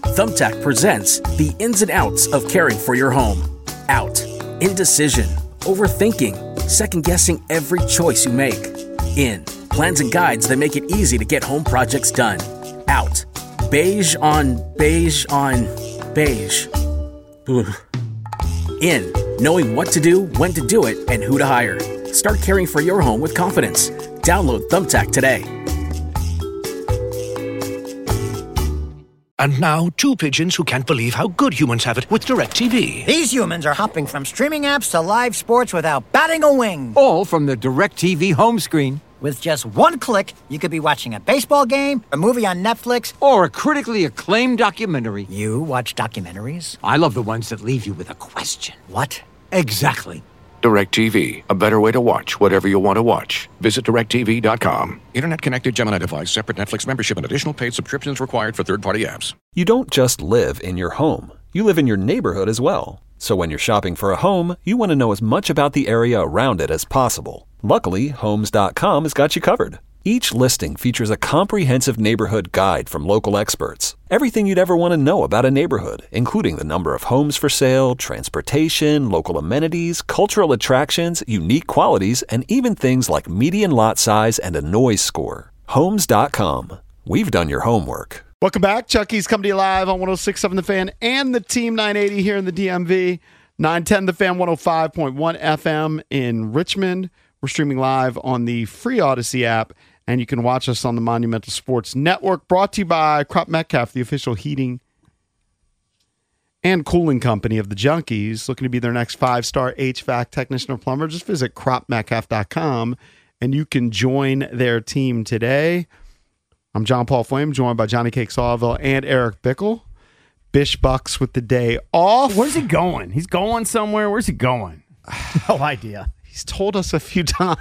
Thumbtack presents the ins and outs of caring for your home. Out. Indecision. Overthinking. Second-guessing every choice you make. In. Plans and guides that make it easy to get home projects done. Out. Beige on beige on beige. Ugh. In. Knowing what to do, when to do it, and who to hire. Start caring for your home with confidence. Download Thumbtack today. And now, two pigeons who can't believe how good humans have it with DirecTV. These humans are hopping from streaming apps to live sports without batting a wing. All from the DirecTV home screen. With just one click, you could be watching a baseball game, a movie on Netflix, or a critically acclaimed documentary. You watch documentaries? I love the ones that leave you with a question. What? Exactly. DirecTV, a better way to watch whatever you want to watch. Visit DirecTV.com. Internet-connected Gemini device, separate Netflix membership, and additional paid subscriptions required for third-party apps. You don't just live in your home. You live in your neighborhood as well. So when you're shopping for a home, you want to know as much about the area around it as possible. Luckily, Homes.com has got you covered. Each listing features a comprehensive neighborhood guide from local experts. Everything you'd ever want to know about a neighborhood, including the number of homes for sale, transportation, local amenities, cultural attractions, unique qualities, and even things like median lot size and a noise score. Homes.com. We've done your homework. Welcome back. Chucky's coming to you live on 106.7 The Fan and the Team 980 here in the DMV. 910 The Fan, 105.1 FM in Richmond. We're streaming live on the free Odyssey app, and you can watch us on the Monumental Sports Network, brought to you by Crop Metcalf, the official heating and cooling company of the Junkies. Looking to be their next 5-star HVAC technician or plumber? Just visit cropmetcalf.com, and you can join their team today. I'm John Paul Flame, joined by Johnny Cake Sawville and Eric Bickle. Bish Bucks with the day off. Where's he going? He's going somewhere. Where's he going? No idea. He's told us a few times.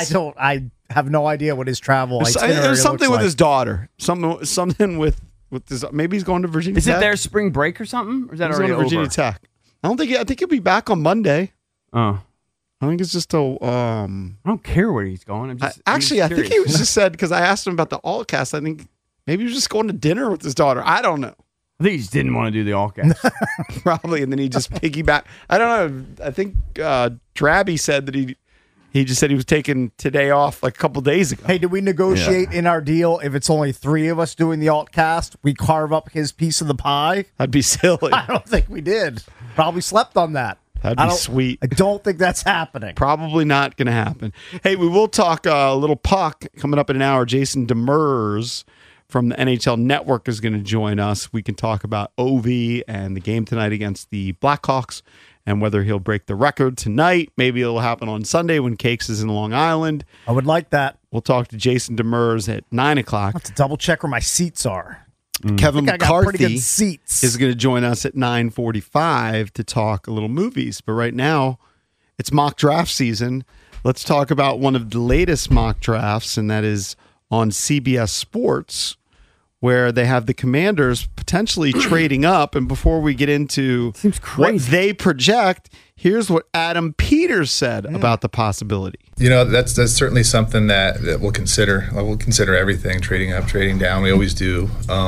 I have no idea what his travel itinerary There's something looks with his daughter. Something with his. Maybe he's going to Virginia Is Tech. it their spring break or something? Or is that He's already going to Virginia over? Tech. I think he'll be back on Monday. Oh. I think it's just a. I don't care where he's going. I think he was just said, because I asked him about the all cast. I think maybe he was just going to dinner with his daughter. I don't know. I think he just didn't want to do the all cast. Probably, and then he just piggyback. I don't know. I think Drabby said that he just said he was taking today off like a couple days ago. Hey, did we negotiate in our deal if it's only 3 of us doing the alt cast, we carve up his piece of the pie? That'd be silly. I don't think we did. Probably slept on that. That'd be sweet. I don't think that's happening. Probably not going to happen. Hey, we will talk a little puck coming up in an hour. Jason Demers from the NHL Network is going to join us. We can talk about Ovi and the game tonight against the Blackhawks and whether he'll break the record tonight. Maybe it'll happen on Sunday when Cakes is in Long Island. I would like that. We'll talk to Jason Demers at 9 o'clock. I have to double check where my seats are. Kevin I got pretty McCarthy good seats. is going to join us at 9:45 to talk a little movies. But right now, it's mock draft season. Let's talk about one of the latest mock drafts, and that is on CBS Sports, where they have the Commanders potentially trading up. And before we get into what they project, here's what Adam Peters said about the possibility. You know, that's certainly something that we'll consider. We'll consider everything, trading up, trading down. We always do.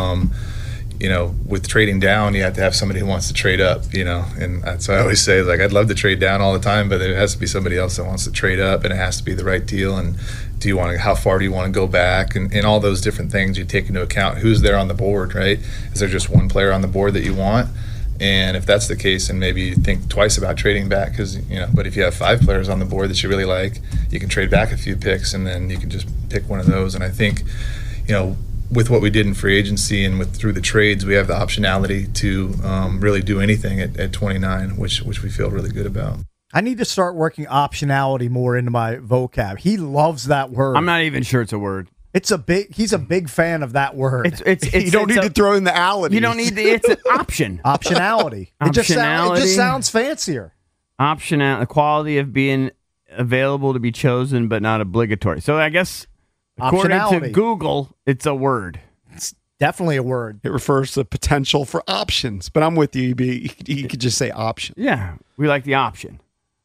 You know, with trading down, you have to have somebody who wants to trade up, you know. And that's what I always say, like, I'd love to trade down all the time, but there has to be somebody else that wants to trade up, and it has to be the right deal. And how far do you want to go back? And all those different things you take into account. Who's there on the board, right? Is there just one player on the board that you want? And if that's the case, then maybe you think twice about trading back, because, you know, but if you have 5 players on the board that you really like, you can trade back a few picks, and then you can just pick one of those. And I think, you know, with what we did in free agency and through the trades, we have the optionality to really do anything at 29, which we feel really good about. I need to start working optionality more into my vocab. He loves that word. I'm not even sure it's a word. He's a big fan of that word. You don't need to throw in the ality. You don't need it's an option. Optionality. It just sounds fancier. Optional, the quality of being available to be chosen but not obligatory. So I guess according to Google, it's a word. It's definitely a word. It refers to potential for options. But I'm with you. You could just say option. Yeah, we like the option.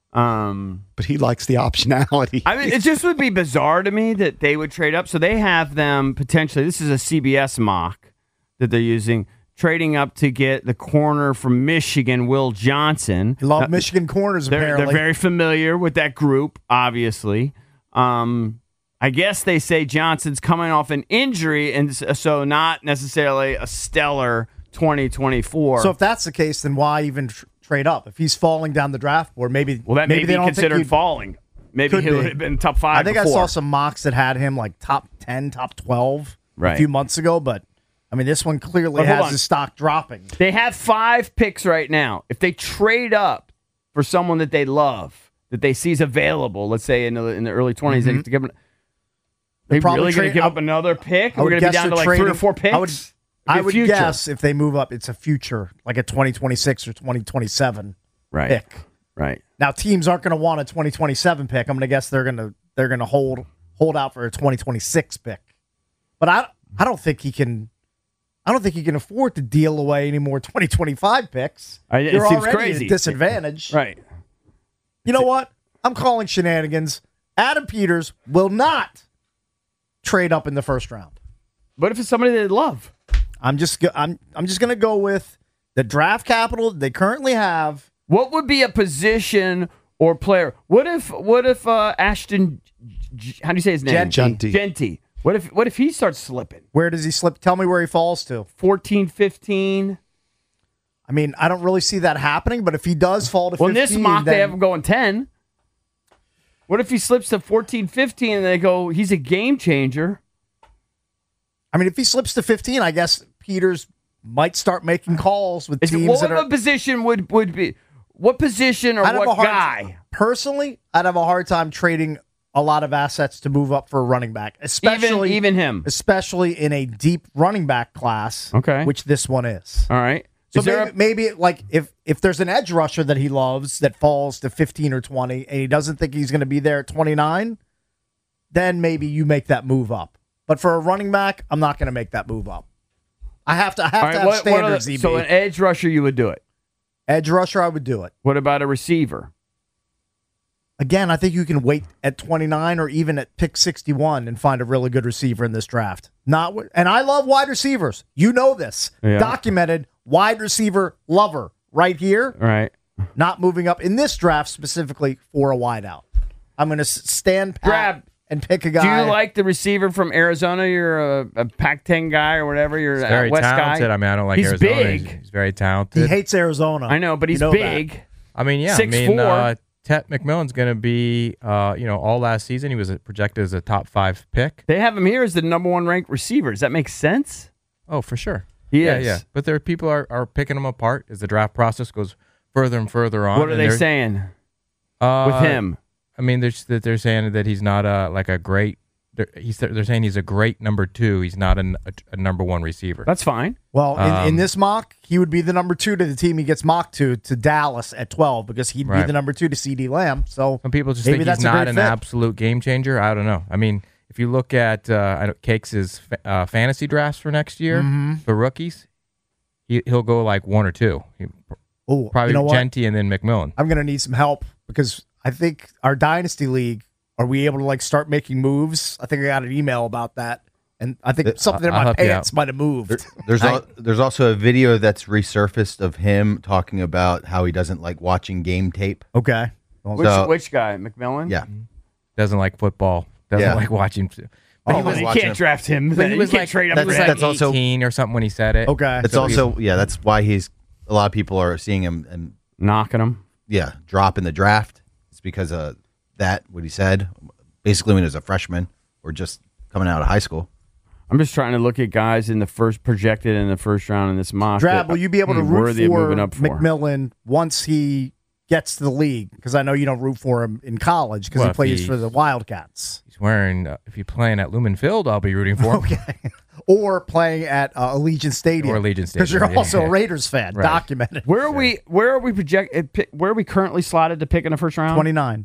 But he likes the optionality. I mean, it just would be bizarre to me that they would trade up. So they have them potentially, this is a CBS mock that they're using, trading up to get the corner from Michigan, Will Johnson. You love Michigan corners, apparently. They're very familiar with that group, obviously. I guess they say Johnson's coming off an injury, and so not necessarily a stellar 2024. So if that's the case, then why even trade up? If he's falling down the draft board, maybe that may be considered falling. Maybe he would have been top 5 I think before. I saw some mocks that had him like top 10, top 12 a few months ago, but I mean, this one clearly has his stock dropping. They have 5 picks right now. If they trade up for someone that they love, that they see is available, let's say in the early 20s, they have to give them. They're really going to give up another pick? We're going to be down to like 3 or 4 picks? I would guess if they move up, it's a future, like a 2026 or 2027 pick. Right. Now, teams aren't going to want a 2027 pick. I'm going to guess they're going to hold out for a 2026 pick. But I don't think he can. I don't think he can afford to deal away any more 2025 picks. It You're seems already crazy. at a disadvantage. Right. You know what? I'm calling shenanigans. Adam Peters will not trade up in the first round. What if it's somebody they love? I'm just going to go with the draft capital they currently have. What would be a position or player? What if Ashton? How do you say his name? Genty. What if he starts slipping? Where does he slip? Tell me where he falls to. 14, 15. I mean, I don't really see that happening, but if he does fall to 15... Well, in this mock, they have him going 10. What if he slips to 14, 15, and they go, he's a game changer? I mean, if he slips to 15, I guess Peters might start making calls with teams What position would be... What position or what guy? Personally, I'd have a hard time trading a lot of assets to move up for a running back, especially even him, especially in a deep running back class, which this one is. All right. So maybe like if there's an edge rusher that he loves that falls to 15 or 20 and he doesn't think he's going to be there at 29, then maybe you make that move up. But for a running back, I'm not going to make that move up. I have to have standards. So an edge rusher, you would do it. Edge rusher, I would do it. What about a receiver? Again, I think you can wait at 29 or even at pick 61 and find a really good receiver in this draft. And I love wide receivers. You know this. Yeah. Documented wide receiver lover right here. Right. Not moving up in this draft specifically for a wideout. I'm going to stand pat and pick a guy. Do you like the receiver from Arizona? You're a Pac-10 guy or whatever. You're a very West talented. guy. I mean, I don't like Arizona. Big. He's very talented. He hates Arizona. I know, but he's big. That. I mean, yeah. 6'4". Tet McMillan's going to be, all last season he was projected as a top 5 pick. They have him here as the number 1 ranked receiver. Does that make sense? Oh, for sure. He is. Yeah. But there are people are picking him apart as the draft process goes further and further on. What are they saying with him? I mean, they're saying that he's not a great. They're saying he's a great number 2. He's not a number 1 receiver. That's fine. Well, in this mock, he would be the number 2 to the team he gets mocked to Dallas at 12 because he'd be the number 2 to CeeDee Lamb. So some people just think he's not an absolute game changer. I don't know. I mean, if you look at Cakes' fantasy drafts for next year for rookies, he'll go like 1 or 2. Probably Genty and then McMillan. I'm going to need some help because I think our Dynasty League, are we able to start making moves? I think I got an email about that. And I think something in my pants might have moved. There's also a video that's resurfaced of him talking about how he doesn't like watching game tape. Okay. Which guy? McMillan? Yeah. Doesn't like football. Doesn't like watching. But you can't draft him. But he was can't trade him. That's also 18 or something when he said it. Okay. That's also that's why a lot of people are seeing him and knocking him. Yeah, drop in the draft. It's because of that, what he said. Basically when he was a freshman or just coming out of high school. I'm just trying to look at guys projected in the first round in this mock. Drab, will you be able to root for McMillan once he gets to the league? Because I know you don't root for him in college because he plays for the Wildcats. He's wearing, if he's playing at Lumen Field, I'll be rooting for him. Okay. Or playing at Allegiant Stadium. Because you're also a Raiders fan, documented. Where are we currently slotted to pick in the first round? 29.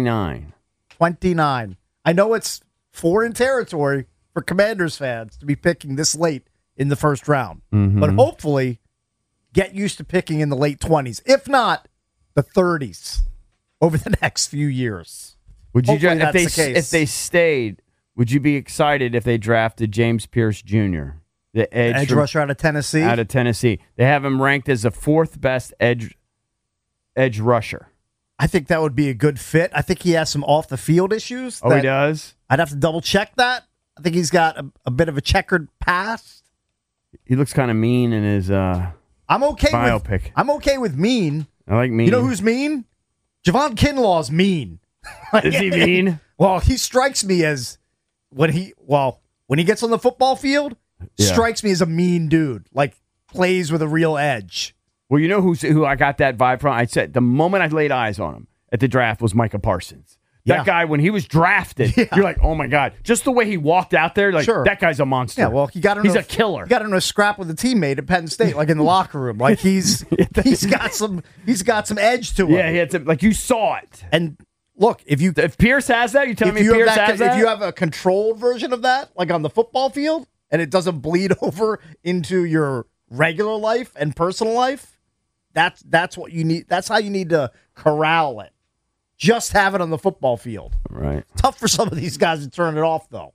29. I know it's foreign territory for Commanders fans to be picking this late in the first round. Mm-hmm. But hopefully get used to picking in the late 20s, if not the 30s, over the next few years. Would you if they stayed, would you be excited if they drafted James Pierce Jr.? The edge rusher out of Tennessee. They have him ranked as the 4th best edge rusher. I think that would be a good fit. I think he has some off the field issues. Oh, he does? I'd have to double check that. I think he's got a bit of a checkered past. He looks kind of mean in his I'm okay biopic. I'm okay with mean. I like mean. You know who's mean? Javon Kinlaw's mean. Is he mean? Well, he strikes me as when he gets on the football field, strikes me as a mean dude. Like plays with a real edge. Well, you know who I got that vibe from? I said the moment I laid eyes on him at the draft was Micah Parsons. That guy, when he was drafted, you're like, oh my God. Just the way he walked out there, like, that guy's a monster. Yeah, well, he's a killer. He got into a scrap with a teammate at Penn State, like in the locker room. Like he's got some edge to him. Yeah, he had some, like you saw it. And look, if Pierce has that, you tell me Pierce has that? If you have a controlled version of that, like on the football field, and it doesn't bleed over into your regular life and personal life, that's what you need. That's how you need to corral it. Just have it on the football field. Right. Tough for some of these guys to turn it off, though.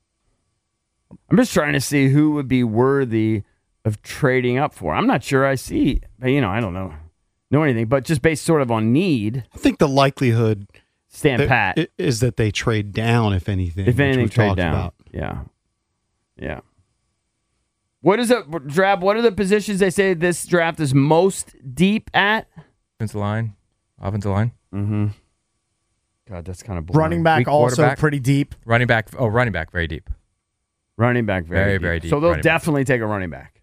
I'm just trying to see who would be worthy of trading up for. I'm not sure I see, but I don't know anything, but just based sort of on need. I think the likelihood pat is that they trade down, if anything. If anything, trade down. About. Yeah. What is it, Drab? What are the positions they say this draft is most deep at? Offensive line. Mm-hmm. God, that's kind of boring. Running back also pretty deep. Running back very deep. Running back very deep. So they'll definitely take a running back.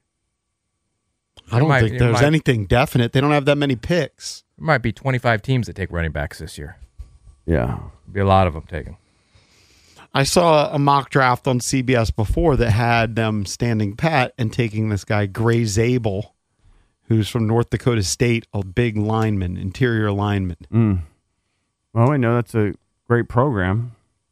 I don't think there's anything definite. They don't have that many picks. There might be 25 teams that take running backs this year. Yeah. Be a lot of them taken. I saw a mock draft on CBS before that had them standing pat and taking this guy, Gray Zabel, who's from North Dakota State, a big lineman, interior lineman. Well, I know that's a great program.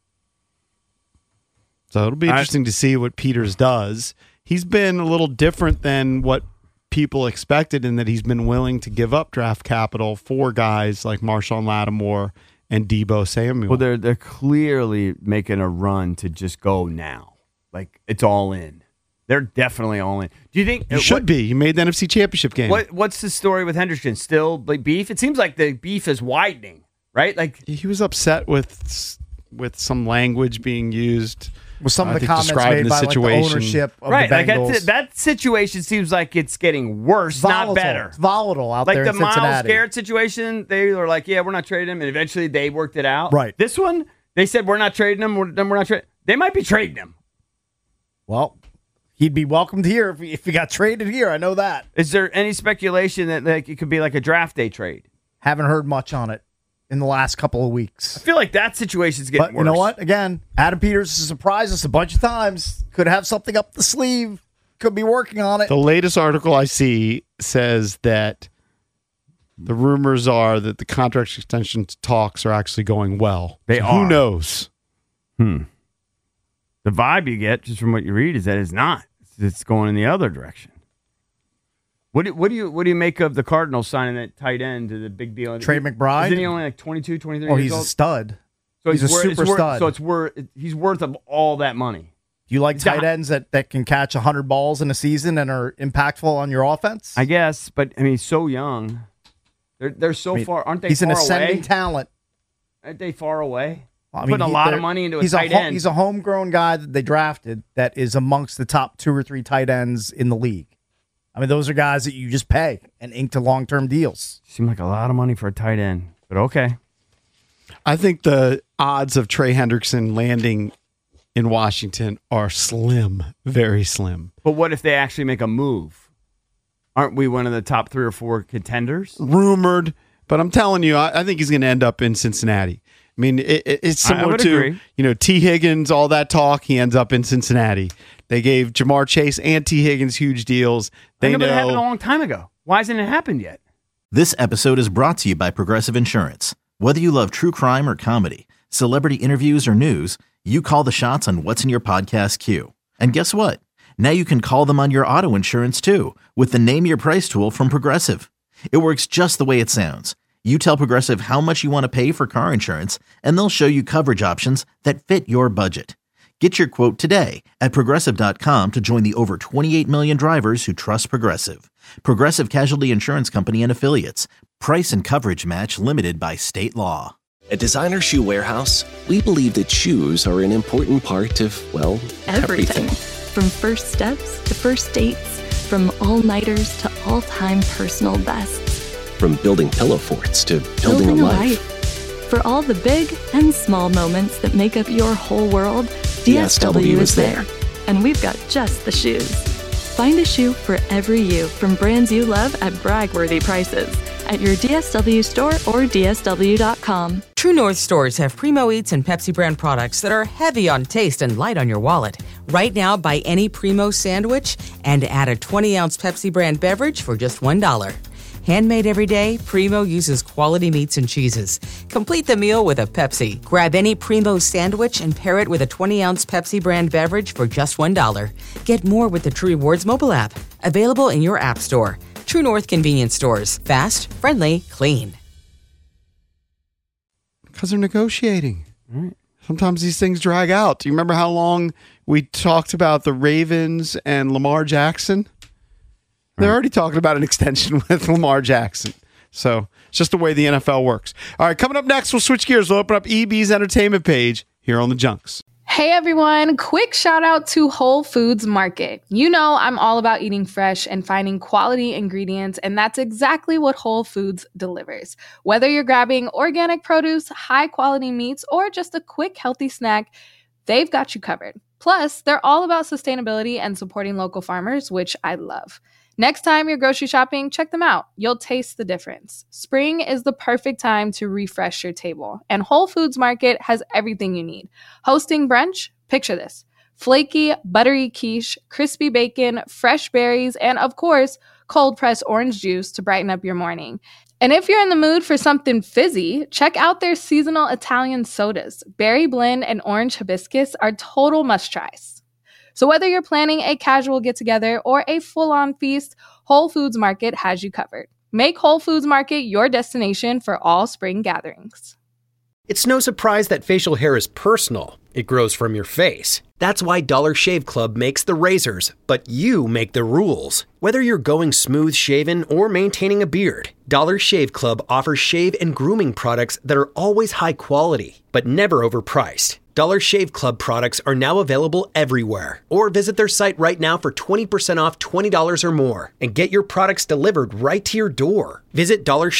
So it'll be interesting to see what Peters does. He's been a little different than what people expected in that he's been willing to give up draft capital for guys like Marshawn Lattimore and Deebo Samuel. Well, they're clearly making a run to just go now. Like, it's all in. They're definitely all in. Do you think... You should be. You made the NFC Championship game. What's the story with Hendrickson? Still like beef? It seems like the beef is widening, right? Like he was upset with some language being used... With some of the comments made by the ownership of the Bengals. Like that situation seems like it's getting worse, not better. It's volatile out there in Cincinnati. Like the Myles Garrett situation, they were like, yeah, we're not trading him, and eventually they worked it out. Right. This one, they said, we're not trading him, then we're not trading. They might be trading him. Well, he'd be welcomed here if he got traded here. I know that. Is there any speculation that it could be like a draft day trade? Haven't heard much on it in the last couple of weeks. I feel like that situation's getting worse. You know what? Again, Adam Peters has surprised us a bunch of times. Could have something up the sleeve. Could be working on it. The latest article I see says that the rumors are that the contract extension talks are actually going well. They are. Who knows? The vibe you get just from what you read is that it's not. It's going in the other direction. What do you make of the Cardinals signing that tight end to the big deal? Trey McBride? Isn't he only like 22, 23 Oh, years he's old? a stud. So he's a super stud. So he's worth of all that money. Do you like tight ends that can catch 100 balls in a season and are impactful on your offense? I guess, but I mean, he's so young. They're so far, aren't they? He's far an ascending away? Talent. Aren't they far away? Well, putting a lot of money into a tight end. He's a homegrown guy that they drafted that is amongst the top 2 or 3 tight ends in the league. I mean, those are guys that you just pay and ink to long-term deals. Seem like a lot of money for a tight end, but okay. I think the odds of Trey Hendrickson landing in Washington are slim, very slim. But what if they actually make a move? Aren't we one of the top 3 or 4 contenders? Rumored, but I'm telling you, I think he's going to end up in Cincinnati. I mean, it's similar to T. Higgins, all that talk. He ends up in Cincinnati. They gave Jamar Chase and T. Higgins huge deals. But it happened a long time ago. Why hasn't it happened yet? This episode is brought to you by Progressive Insurance. Whether you love true crime or comedy, celebrity interviews or news, you call the shots on what's in your podcast queue. And guess what? Now you can call them on your auto insurance too with the Name Your Price tool from Progressive. It works just the way it sounds. You tell Progressive how much you want to pay for car insurance, and they'll show you coverage options that fit your budget. Get your quote today at Progressive.com to join the over 28 million drivers who trust Progressive. Progressive Casualty Insurance Company and Affiliates. Price and coverage match limited by state law. At Designer Shoe Warehouse, we believe that shoes are an important part of, well, everything. From first steps to first dates, from all-nighters to all-time personal bests. From building pillow forts to building a life. For all the big and small moments that make up your whole world, DSW is there. And we've got just the shoes. Find a shoe for every you from brands you love at brag-worthy prices at your DSW store or DSW.com. True North stores have Primo Eats and Pepsi brand products that are heavy on taste and light on your wallet. Right now, buy any Primo sandwich and add a 20-ounce Pepsi brand beverage for just $1. Handmade every day, Primo uses quality meats and cheeses. Complete the meal with a Pepsi. Grab any Primo sandwich and pair it with a 20-ounce Pepsi brand beverage for just $1. Get more with the True Rewards mobile app. Available in your app store. True North convenience stores. Fast, friendly, clean. Because they're negotiating. Right. Sometimes these things drag out. Do you remember how long we talked about the Ravens and Lamar Jackson? They're already talking about an extension with Lamar Jackson. So it's just the way the NFL works. All right, coming up next, we'll switch gears. We'll open up EB's entertainment page here on the Junks. Hey everyone, quick shout out to Whole Foods Market. You know I'm all about eating fresh and finding quality ingredients, and that's exactly what Whole Foods delivers. Whether you're grabbing organic produce, high quality meats, or just a quick healthy snack, they've got you covered. Plus, they're all about sustainability and supporting local farmers, which I love. Next time you're grocery shopping, check them out. You'll taste the difference. Spring is the perfect time to refresh your table, and Whole Foods Market has everything you need. Hosting brunch? Picture this. Flaky, buttery quiche, crispy bacon, fresh berries, and of course, cold-pressed orange juice to brighten up your morning. And if you're in the mood for something fizzy, check out their seasonal Italian sodas. Berry blend and orange hibiscus are total must-tries. So whether you're planning a casual get-together or a full-on feast, Whole Foods Market has you covered. Make Whole Foods Market your destination for all spring gatherings. It's no surprise that facial hair is personal. It grows from your face. That's why Dollar Shave Club makes the razors, but you make the rules. Whether you're going smooth shaven or maintaining a beard, Dollar Shave Club offers shave and grooming products that are always high quality, but never overpriced. Dollar Shave Club products are now available everywhere. Or visit their site right now for 20% off $20 or more and get your products delivered right to your door. Visit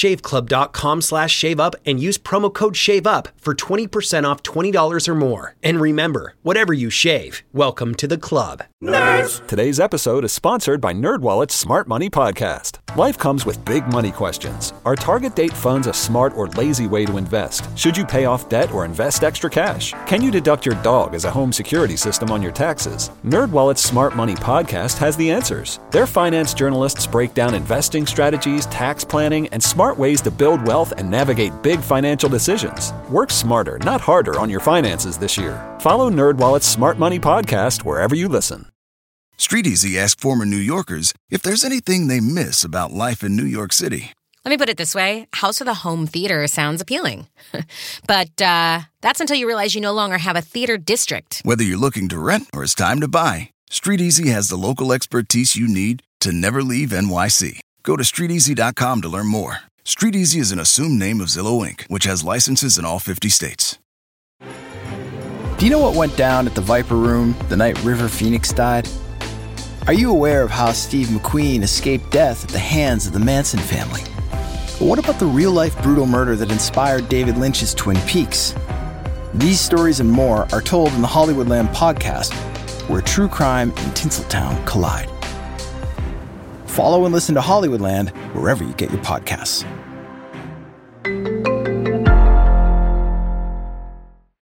dollarshaveclub.com/shaveup and use promo code SHAVEUP for 20% off $20 or more. And remember, whatever you shave, welcome to the club. Nerds! Today's episode is sponsored by NerdWallet's Smart Money Podcast. Life comes with big money questions. Are target date funds a smart or lazy way to invest? Should you pay off debt or invest extra cash? Can you deduct your dog as a home security system on your taxes? NerdWallet's Smart Money Podcast has the answers. Their finance journalists break down investing strategies, tax planning, and smart ways to build wealth and navigate big financial decisions. Work smarter, not harder on your finances this year. Follow NerdWallet's Smart Money Podcast wherever you listen. StreetEasy asked former New Yorkers if there's anything they miss about life in New York City. Let me put it this way. House with a home theater sounds appealing. But that's until you realize you no longer have a theater district. Whether you're looking to rent or it's time to buy, StreetEasy has the local expertise you need to never leave NYC. Go to StreetEasy.com to learn more. StreetEasy is an assumed name of Zillow Inc., which has licenses in all 50 states. Do you know what went down at the Viper Room the night River Phoenix died? Are you aware of how Steve McQueen escaped death at the hands of the Manson family? But what about the real-life brutal murder that inspired David Lynch's Twin Peaks? These stories and more are told in the Hollywoodland podcast, where true crime and Tinseltown collide. Follow and listen to Hollywoodland wherever you get your podcasts.